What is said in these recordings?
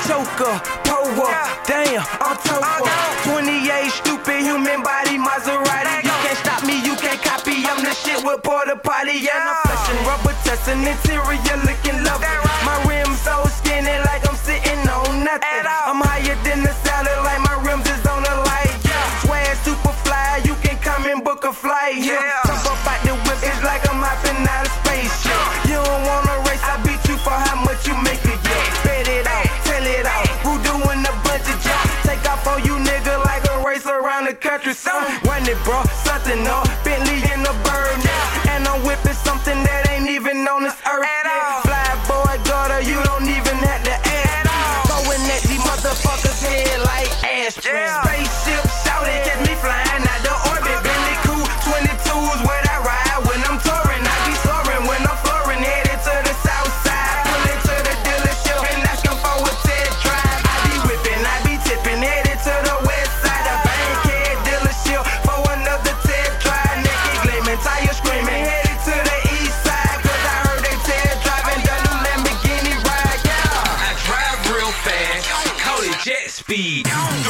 choker, pull up, damn, I'm toe up. 28 stupid human body Maserati. You can't stop me, you can't copy. I'm the shit with porta potty. Yeah, I'm flexing, rubber testing, interior looking lovely. My rims so skinny like I'm sitting on nothing. I'm higher than the satellite, my rims is on the light. Swag super fly, you can come and book a flight. Jump up out the whip, it's like I'm hopping out of space. You don't wanna race, I beat you for how much you make it. Bet it out, tell it out. Who doing a bunch of jump? Take off on you nigga like a race around the country. Son, run it, bro, something up. Bentley in the bird now, and I'm whipping something that ain't even on this earth. Fly boy, daughter, you don't even have to ask. Going at these motherfuckers' head like ashtrays. Spaceship shouting, catch me flying out the orbit. Bentley cool, 22s where I ride when I'm touring. I be soaring when I'm flooring, headed to the south side. Pull into the dealership and ask them for a test drive. I be whipping, I be tipping, headed to the west side. The Bankhead dealership for another test drive. Naked gleaming, tires screaming, headed to the east side. Cause I heard they test driving the new Lamborghini ride. I drive real fast, call it jet speed.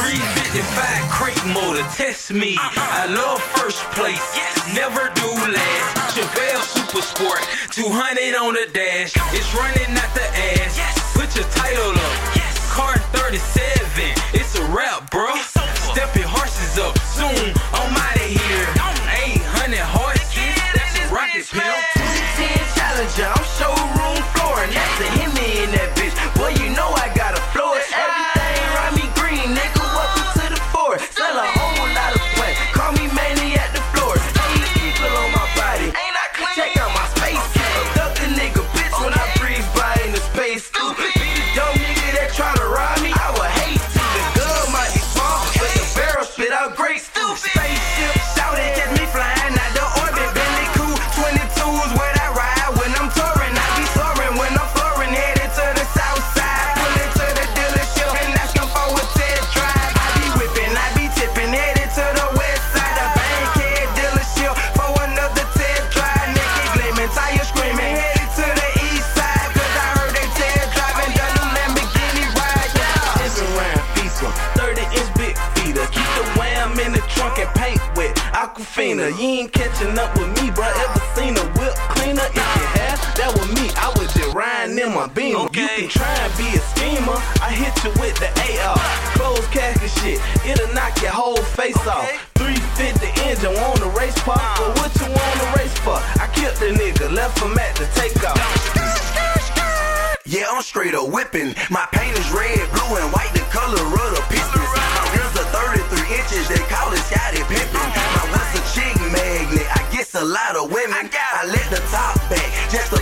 355 crate motor, test me. I love first place, never do last. Chevelle Super Sport, 200 on the dash. It's running out the ass. Put your title up. Car 37, it's a wrap, bro. Step your horses up, soon I'm out of here. 800 horses, that's a rocket pimp. 210 Challenger, I'm showroom flooring. That's a Hemi in that bitch. Boy, you know I got a floor. Everything around me green, nigga. Welcome to the forest. Sell a whole lot of plants. Call me Maniac the floor. 8 people on my body. Ain't I clean? Check out my space. Abduct a nigga, bitch, when I breeze by in the space. Stupid. Be the dumb nigga that try to rob me. I would hate to. The gun might be small, but the barrel spit out great. Stupid. Spaceship shouting, catch me flying out the orbit. Bentley cool, 22s where I ride when I'm touring. I be soaring when I'm flooring, headed to the south side. Pull into the dealership and ask them for a test drive. I be whipping, I be tipping, headed to the west side. The Bankhead dealership for another test drive. Naked gleaming, tires screaming, headed to the east side. Cause I heard they test driving the new Lamborghini ride. It's around FIFA, 30-inch big feeder. Keep the wham in the trunk and paint wet. Aquafina, you ain't catching up with me, bro. Ever seen a whip cleaner? If you have, that was me. I was just riding in my Beamer. You can try and be a schemer. I hit you with the AR. Closed casket shit, it'll knock your whole face off. 350 engine on the race park. But what you want to race for? I killed the nigga, left him at the takeoff. Yeah, I'm straight up whipping. My paint is red, blue, and white, the color of the Pistons. My rims are 33 inches, they call it Scottie Pippen. My what's a chick magnet, I guess a lot of women. I let the top back, just to